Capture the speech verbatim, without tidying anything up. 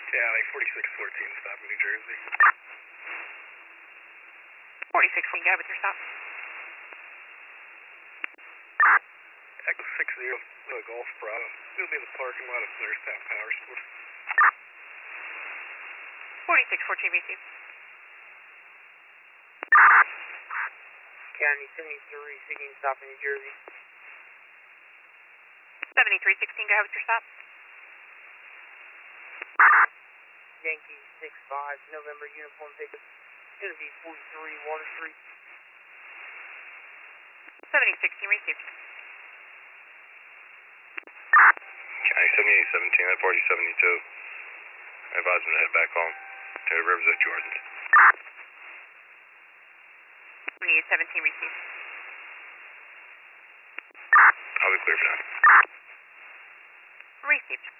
Yeah, like forty-six fourteen, stop in New Jersey. forty-six fourteen, go with your stop. Echo six zero, uh, Golf Bravo. We'll be in the parking lot of Blairstown Power Sports. forty-six fourteen, receive. County seventy-three, seeking stop in New Jersey. seventy-three sixteen, go ahead with your stop. Yankee six five, November uniform pickup. Gonna be forty-three Water Street. seventy sixteen, received. County seventy-eight seventeen, at forty seventy-two. I advise them to head back home to represent Jordans. seventy-eight seventeen, received. I'll be clear for now. Received.